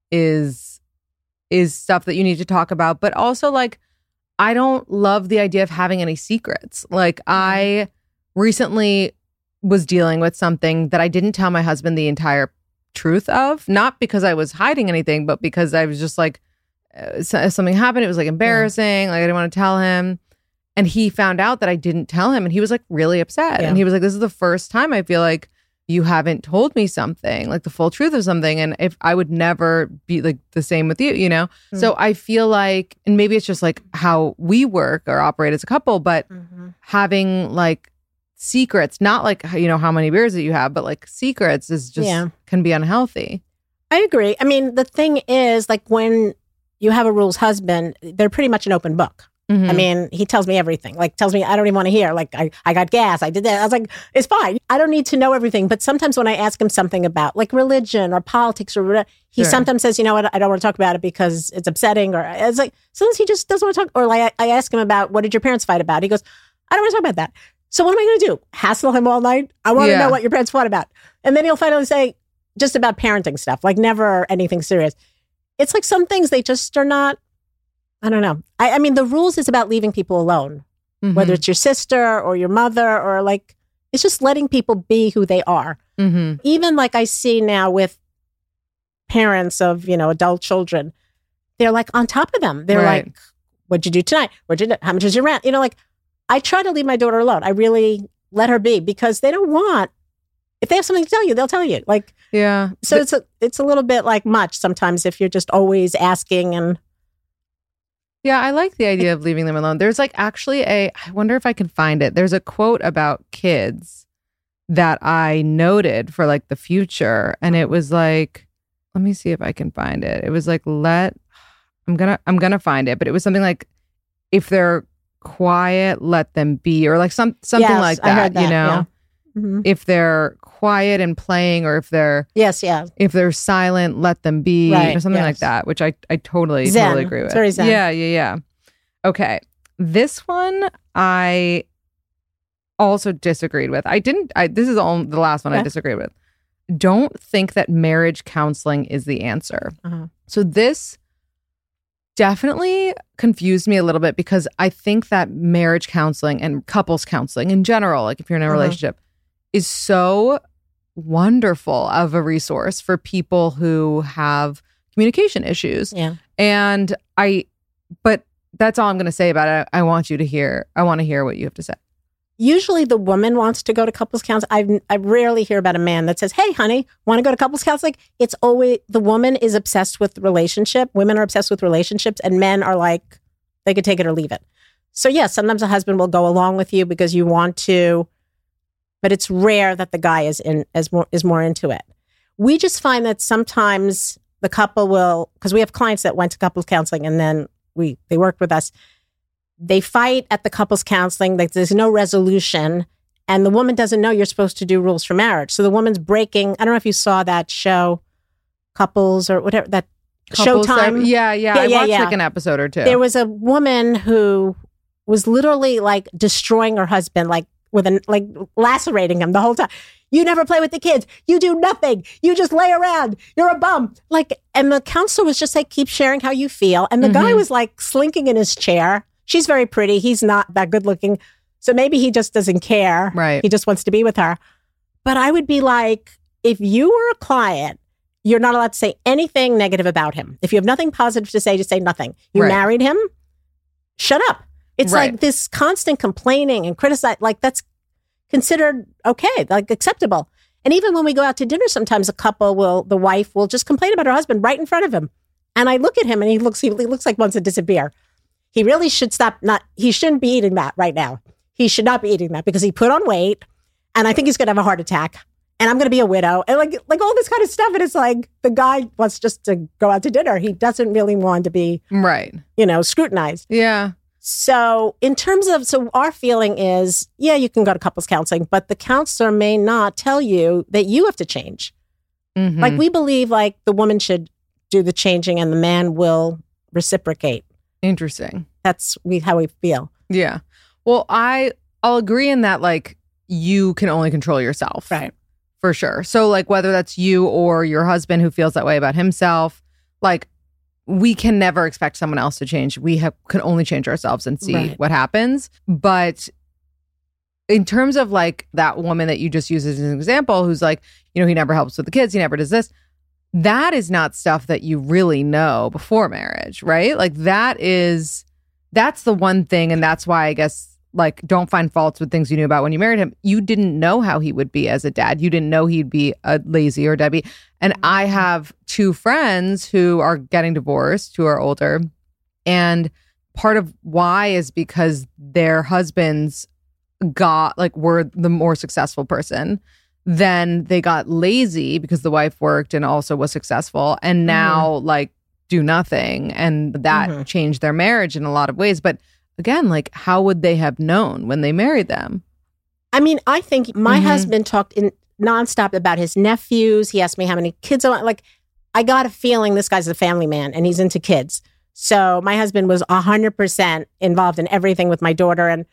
is stuff that you need to talk about. But also like, I don't love the idea of having any secrets. Like I recently was dealing with something that I didn't tell my husband the entire truth of, not because I was hiding anything, but because I was just like, something happened. It was like embarrassing. Like I didn't want to tell him. And he found out that I didn't tell him and he was like really upset.
Yeah.
And he was like, this is the first time I feel like you haven't told me something, like the full truth of something. And if I would never be like the same with you, you know? So I feel like, and maybe it's just like how we work or operate as a couple, but having like secrets, not like, you know, how many beers that you have, but like secrets is just can be unhealthy.
I agree. I mean, the thing is, like when you have a rules husband, they're pretty much an open book.
Mm-hmm.
I mean, he tells me everything. Like, tells me I don't even want to hear. Like, I got gas. I did that. I was like, it's fine. I don't need to know everything. But sometimes when I ask him something about like religion or politics or whatever, he sometimes says, you know what, I don't want to talk about it because it's upsetting. Or it's like, sometimes he just doesn't want to talk. Or like, I ask him about what did your parents fight about? He goes, I don't want to talk about that. So what am I going to do? Hassle him all night? I want to know what your parents fought about. And then he'll finally say just about parenting stuff, like never anything serious. It's like some things they just are not. I don't know. I mean, the rules is about leaving people alone, whether it's your sister or your mother or like, it's just letting people be who they are. Even like I see now with parents of, you know, adult children, they're like on top of them. They're like, what'd you do tonight? How much is your rent? You know, like I try to leave my daughter alone. I really let her be because they don't want, if they have something to tell you, they'll tell you. Like, so it's a little bit like much sometimes if you're just always asking and.
Yeah, I like the idea of leaving them alone. There's like actually I wonder if I can find it. There's a quote about kids that I noted for like the future. And it was like, let me see if I can find it. It was like, I'm gonna find it. But it was something like, if they're quiet, let them be, or like something like that,
I heard that,
you know?
Yeah. Mm-hmm.
If they're quiet and playing, or if they're if they're silent, let them be, or something like that, which I totally agree with.
It's very zen.
Yeah. Okay, this one I also disagreed with. This is the last one I disagreed with. Don't think that marriage counseling is the answer. So this definitely confused me a little bit because I think that marriage counseling and couples counseling in general, like if you're in a relationship, is so wonderful of a resource for people who have communication issues. Yeah. But that's all I'm going to say about it. I want to hear what you have to say.
Usually the woman wants to go to couples counseling. I rarely hear about a man that says, hey, honey, want to go to couples counseling? It's always the woman is obsessed with relationship. Women are obsessed with relationships and men are like, they could take it or leave it. So yes, sometimes a husband will go along with you because you want to, but it's rare that the guy is more into it. We just find that sometimes the couple will, because we have clients that went to couples counseling and then they worked with us. They fight at the couples counseling. There's no resolution. And the woman doesn't know you're supposed to do rules for marriage. So the woman's breaking. I don't know if you saw that show, Couples or whatever, that
Couples
Showtime.
Yeah. I watched like an episode or two.
There was a woman who was literally like destroying her husband, like lacerating him the whole time. You never play with the kids. You do nothing. You just lay around. You're a bum. Like, and the counselor was just like, keep sharing how you feel. And the guy was like slinking in his chair. She's very pretty. He's not that good looking. So maybe he just doesn't care.
Right.
He just wants to be with her. But I would be like, if you were a client, you're not allowed to say anything negative about him. If you have nothing positive to say, just say nothing. You married him, shut up. It's like this constant complaining and criticize, like that's considered okay, like acceptable. And even when we go out to dinner, sometimes the wife will just complain about her husband right in front of him. And I look at him and he looks like wants to disappear. He really should stop. He shouldn't be eating that right now. He should not be eating that because he put on weight and I think he's going to have a heart attack and I'm going to be a widow and like all this kind of stuff. And it's like the guy wants just to go out to dinner. He doesn't really want to be, scrutinized.
Yeah.
So in terms of, so our feeling is, yeah, you can go to couples counseling, but the counselor may not tell you that you have to change.
Mhm.
Like we believe like the woman should do the changing and the man will reciprocate.
Interesting.
That's how we feel.
Yeah. Well, I'll agree in that like you can only control yourself.
Right.
For sure. So like whether that's you or your husband who feels that way about himself, like we can never expect someone else to change. We can only change ourselves and see
Right.
what happens. But in terms of like that woman that you just used as an example, who's like, you know, he never helps with the kids, he never does this. That is not stuff that you really know before marriage, right? Like that's the one thing. And that's why I guess like don't find faults with things you knew about when you married him. You didn't know how he would be as a dad. You didn't know he'd be a lazy or Debbie. And I have two friends who are getting divorced, who are older. And part of why is because their husbands were the more successful person. Then they got lazy because the wife worked and also was successful. And now like do nothing. And that changed their marriage in a lot of ways. But again, like how would they have known when they married them?
I mean, I think my husband talked nonstop about his nephews. He asked me how many kids I want. Like, I got a feeling this guy's a family man and he's into kids. So my husband was 100% involved in everything with my daughter. And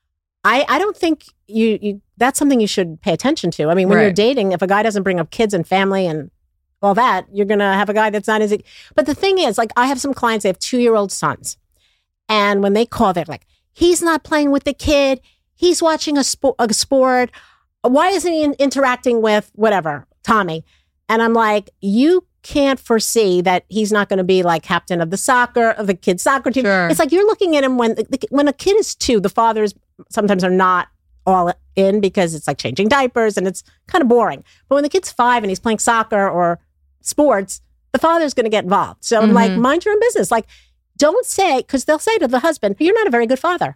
I don't think that's something you should pay attention to. I mean, when you're dating, if a guy doesn't bring up kids and family and all that, you're going to have a guy that's not as... But the thing is, like, I have some clients, they have 2-year-old sons. And when they call, they're like, he's not playing with the kid. He's watching a sport. Why isn't he interacting with whatever, Tommy? And I'm like, you can't foresee that he's not going to be like captain of the kids' soccer team.
Sure.
It's like you're looking at him when a kid is 2, the fathers sometimes are not all in because it's like changing diapers and it's kind of boring. But when the kid's 5 and he's playing soccer or sports, the father's going to get involved. So I'm like, mind your own business. Like, don't say, because they'll say to the husband, you're not a very good father.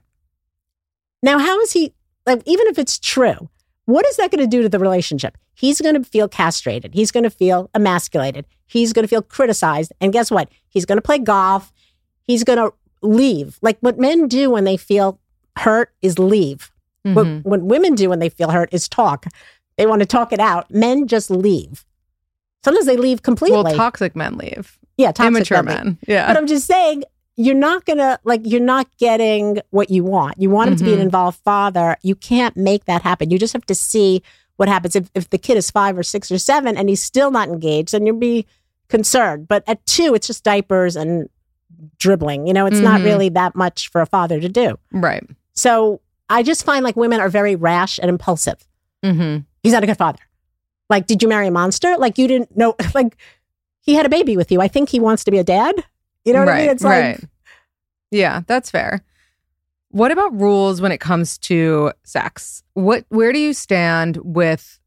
Now, how is he, like, even if it's true, what is that going to do to the relationship? He's going to feel castrated. He's going to feel emasculated. He's going to feel criticized. And guess what? He's going to play golf. He's going to leave. Like what men do when they feel hurt is leave. What women do when they feel hurt is talk. They want to talk it out. Men just leave. Sometimes they leave completely.
Well, toxic men leave.
Yeah, toxic
immature men. Yeah.
But I'm just saying, you're not getting what you want. You want him to be an involved father. You can't make that happen. You just have to see what happens. If the kid is 5 or 6 or 7 and he's still not engaged, then you'll be concerned. But at 2, it's just diapers and dribbling. You know, it's not really that much for a father to do.
Right.
So I just find like women are very rash and impulsive. He's not a good father. Like, did you marry a monster? Like, you didn't know, like, he had a baby with you. I think he wants to be a dad. You know what I mean? It's like...
Yeah, that's fair. What about rules when it comes to sex? Where do you stand with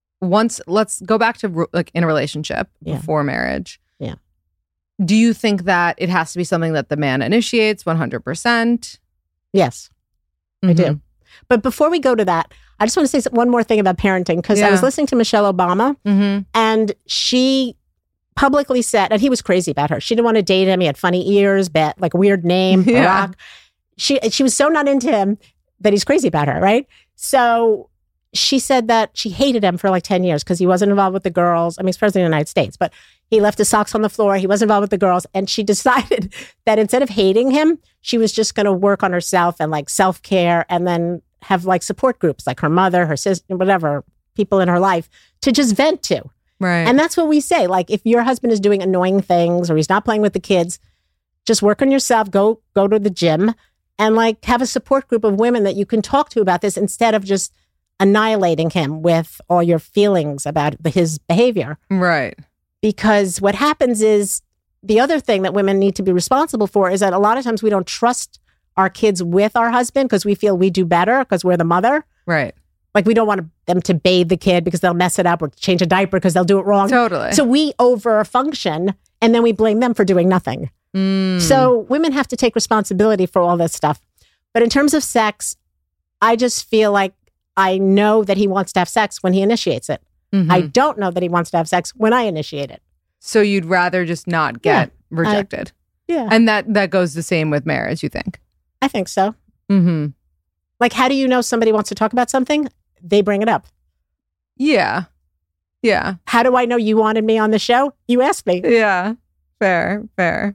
let's go back to like in a relationship before marriage.
Yeah.
Do you think that it has to be something that the man initiates 100%?
Yes, I do. But before we go to that, I just want to say one more thing about parenting, because I was listening to Michelle Obama and she publicly said, and he was crazy about her. She didn't want to date him. He had funny ears, like a weird name, Barack. She was so not into him that he's crazy about her, right? So she said that she hated him for like 10 years because he wasn't involved with the girls. I mean, he's president of the United States, but he left his socks on the floor. He wasn't involved with the girls. And she decided that instead of hating him, she was just going to work on herself and like self-care and then have like support groups like her mother, her sister, whatever, people in her life to just vent to.
Right.
And that's what we say. Like, if your husband is doing annoying things or he's not playing with the kids, just work on yourself, go to the gym and like have a support group of women that you can talk to about this instead of just annihilating him with all your feelings about his behavior.
Right.
Because what happens is the other thing that women need to be responsible for is that a lot of times we don't trust our kids with our husband because we feel we do better because we're the mother.
Right.
Like we don't want them to bathe the kid because they'll mess it up or change a diaper because they'll do it wrong.
Totally.
So we over-function and then we blame them for doing nothing. So women have to take responsibility for all this stuff. But in terms of sex, I just feel like I know that he wants to have sex when he initiates it. I don't know that he wants to have sex when I initiate it.
So you'd rather just not get rejected.
Yeah.
And that goes the same with marriage, you think?
I think so.
Mm-hmm.
Like, how do you know somebody wants to talk about something? They bring it up.
Yeah. Yeah.
How do I know you wanted me on the show? You asked me.
Yeah. Fair.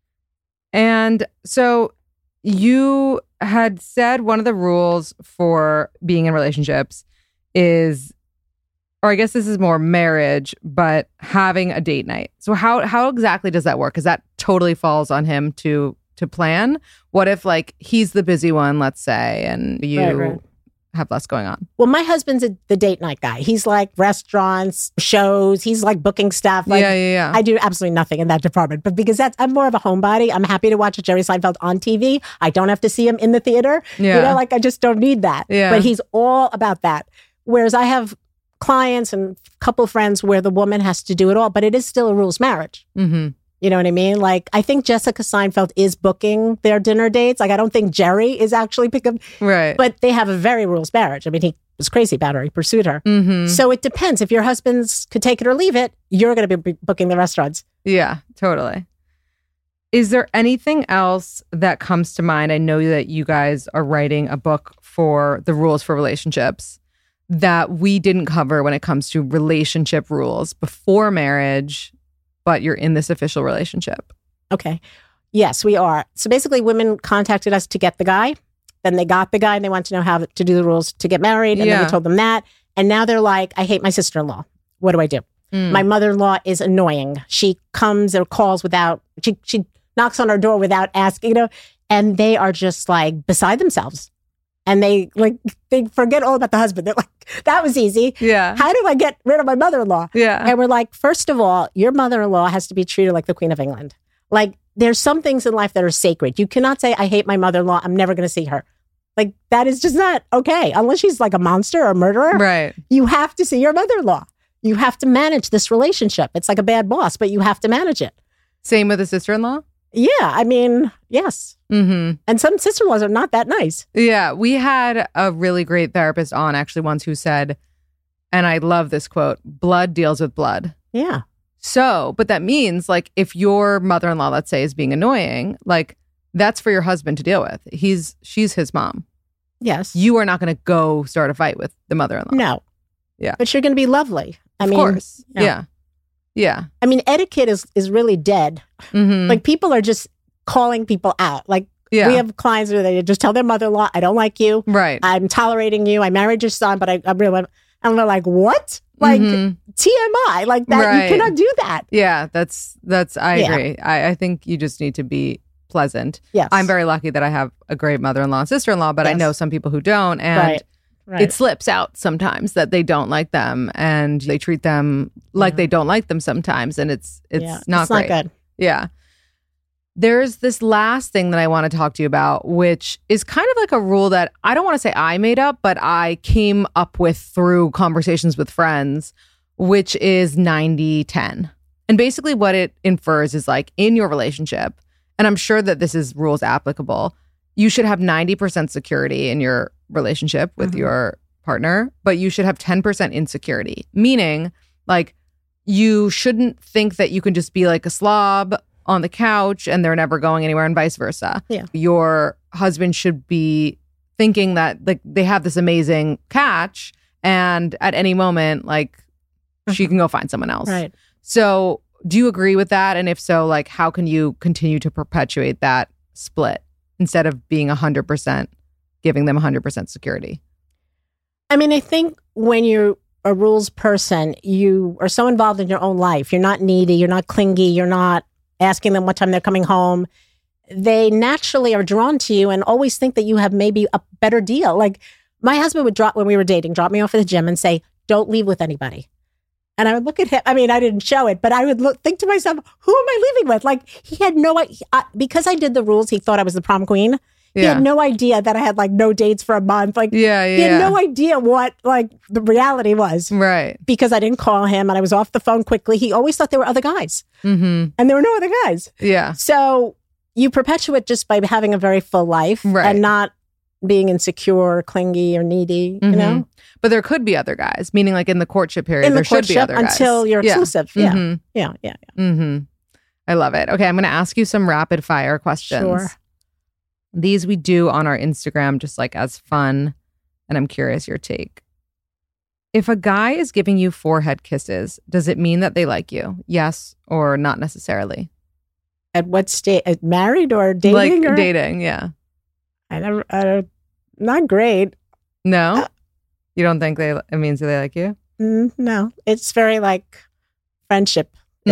And so you had said one of the rules for being in relationships is, or I guess this is more marriage, but having a date night. So how exactly does that work? Because that totally falls on him to plan. What if like he's the busy one, let's say, and you have less going on?
Well, my husband's the date night guy. He's like restaurants, shows. He's like booking stuff. Like,
yeah.
I do absolutely nothing in that department. But because I'm more of a homebody, I'm happy to watch Jerry Seinfeld on TV. I don't have to see him in the theater.
Yeah.
You know, like I just don't need that.
Yeah.
But he's all about that. Whereas I have clients and a couple friends where the woman has to do it all, but it is still a rules marriage.
Mm-hmm.
You know what I mean? Like, I think Jessica Seinfeld is booking their dinner dates. Like, I don't think Jerry is actually picking.
Right.
But they have a very rules marriage. I mean, he was crazy about her. He pursued her.
Mm-hmm.
So it depends. If your husband's could take it or leave it, you're going to be booking the restaurants.
Yeah, totally. Is there anything else that comes to mind? I know that you guys are writing a book for the rules for relationships that we didn't cover when it comes to relationship rules before marriage, but you're in this official relationship.
Okay. Yes, we are. So basically, women contacted us to get the guy. Then they got the guy and they want to know how to do the rules to get married. And then we told them that. And now they're like, I hate my sister-in-law. What do I do? My mother-in-law is annoying. She comes or calls without, she knocks on our door without asking, you know, and they are just like beside themselves. And they forget all about the husband. They're like, that was easy.
Yeah.
How do I get rid of my mother-in-law?
Yeah.
And we're like, first of all, your mother-in-law has to be treated like the Queen of England. Like, there's some things in life that are sacred. You cannot say, I hate my mother-in-law. I'm never going to see her. Like, that is just not okay. Unless she's like a monster or a murderer.
Right.
You have to see your mother-in-law. You have to manage this relationship. It's like a bad boss, but you have to manage it.
Same with a sister-in-law?
Yeah. I mean, yes.
Mm-hmm.
And some sister-in-laws are not that nice.
Yeah. We had a really great therapist on actually once who said, and I love this quote, blood deals with blood.
Yeah.
So, but that means like if your mother-in-law, let's say, is being annoying, like that's for your husband to deal with. She's his mom.
Yes.
You are not going to go start a fight with the mother-in-law.
No.
Yeah.
But you're going to be lovely.
Of course. Yeah.
I mean, etiquette is really dead.
Mm-hmm.
Like, people are just calling people out. Like, we have clients where they just tell their mother-in-law, I don't like you.
Right.
I'm tolerating you. I married your son, but I'm really, and they're like, what? Like, TMI, like that.
Right.
You cannot do that.
Yeah, that's. I agree. I think you just need to be pleasant.
Yes.
I'm very lucky that I have a great mother-in-law and sister-in-law, but I know some people who don't, and it slips out sometimes that they don't like them, and they treat them like they don't like them sometimes, and it's not great.
Not good.
Yeah. There's this last thing that I want to talk to you about, which is kind of like a rule that I don't want to say I made up, but I came up with through conversations with friends, which is 90-10. And basically what it infers is like in your relationship, and I'm sure that this is rules applicable, you should have 90% security in your relationship with your partner, but you should have 10% insecurity, meaning like you shouldn't think that you can just be like a slob on the couch and they're never going anywhere, and vice versa.
Yeah.
Your husband should be thinking that like they have this amazing catch and at any moment like she can go find someone else.
Right.
So do you agree with that? And if so, like how can you continue to perpetuate that split instead of being 100%, giving them 100% security?
I mean, I think when you're a rules person, you are so involved in your own life. You're not needy. You're not clingy. You're not asking them what time they're coming home. They naturally are drawn to you and always think that you have maybe a better deal. Like my husband would when we were dating, drop me off at the gym and say, don't leave with anybody. And I would look at him. I mean, I didn't show it, but I would think to myself, who am I leaving with? Like he had no idea. Because I did the rules, he thought I was the prom queen. He had no idea that I had like no dates for a month. Like he had no idea what like the reality was.
Right.
Because I didn't call him and I was off the phone quickly. He always thought there were other guys.
Mm-hmm.
And there were no other guys.
Yeah.
So you perpetuate just by having a very full life and not being insecure or clingy or needy, you know?
But there could be other guys, meaning like in the courtship period, there should be other guys.
Until you're exclusive. Yeah.
Mm-hmm. I love it. Okay, I'm going to ask you some rapid fire questions.
Sure.
These we do on our Instagram just like as fun, and I'm curious your take. If a guy is giving you forehead kisses, does it mean that they like you? Yes or not necessarily?
At what stage? Married or dating?
Like
or?
dating, yeah.
Not great.
No? You don't think it means that they like you?
No. It's very like friendship.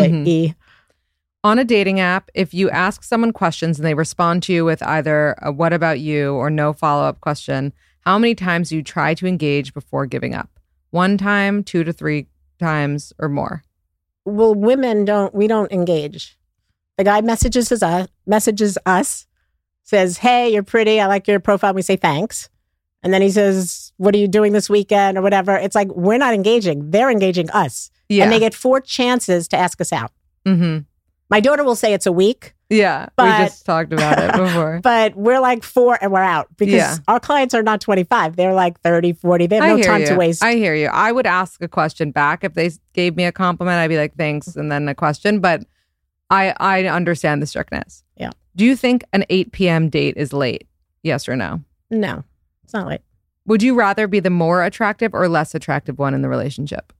On a dating app, if you ask someone questions and they respond to you with either a what about you or no follow-up question, how many times do you try to engage before giving up? 1 time, 2 to 3 times, or more?
Well, women don't engage. The guy messages us, says, hey, you're pretty. I like your profile. We say thanks. And then he says, what are you doing this weekend or whatever? It's like, we're not engaging. They're engaging us.
Yeah.
And they get 4 chances to ask us out.
Mm-hmm.
My daughter will say it's a week.
Yeah, we just talked about it before.
But we're like 4 and we're out because our clients are not 25. They're like 30, 40. They have no time to waste.
I hear you. I would ask a question back. If they gave me a compliment, I'd be like, thanks, and then a question. But I understand the strictness.
Yeah.
Do you think an 8 p.m. date is late? Yes or no?
No, it's not late.
Would you rather be the more attractive or less attractive one in the relationship?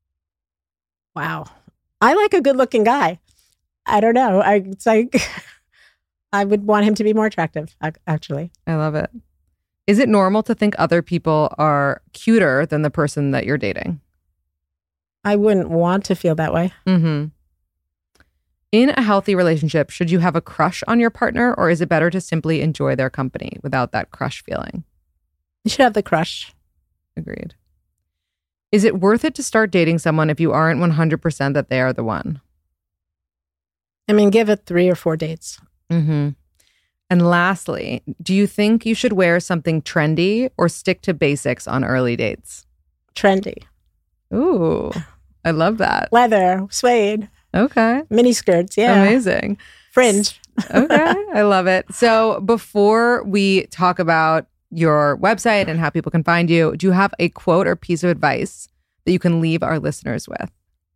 Wow. I like a good-looking guy. I don't know. It's like I would want him to be more attractive, actually.
I love it. Is it normal to think other people are cuter than the person that you're dating?
I wouldn't want to feel that way.
Mm-hmm. In a healthy relationship, should you have a crush on your partner, or is it better to simply enjoy their company without that crush feeling?
You should have the crush.
Agreed. Is it worth it to start dating someone if you aren't 100% that they are the one?
I mean, give it 3 or 4 dates.
Mm-hmm. And lastly, do you think you should wear something trendy or stick to basics on early dates?
Trendy.
Ooh, I love that.
Leather, suede.
Okay.
Mini skirts, yeah.
Amazing.
Fringe.
Okay, I love it. So before we talk about your website and how people can find you, do you have a quote or piece of advice that you can leave our listeners with?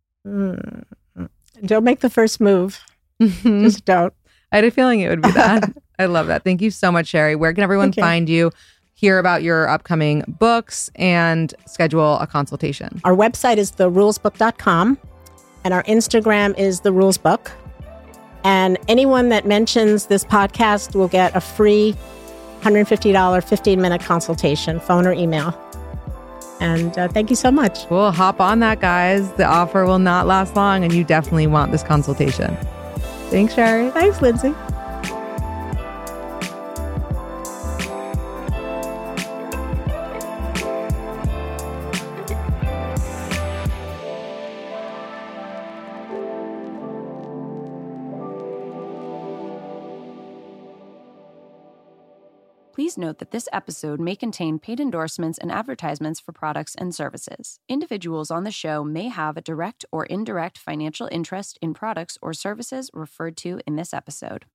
Don't make the first move. Just don't.
I had a feeling it would be that. I love that. Thank you so much, Sherry. Where can everyone find you, hear about your upcoming books, and schedule a consultation?
Our website is therulesbook.com, and our Instagram is therulesbook. And anyone that mentions this podcast will get a free $150 15-minute consultation, phone or email. And thank you so much.
Cool. Hop on that, guys. The offer will not last long, and you definitely want this consultation. Thanks, Sherry.
Thanks, Lindsay.
Please note that this episode may contain paid endorsements and advertisements for products and services. Individuals on the show may have a direct or indirect financial interest in products or services referred to in this episode.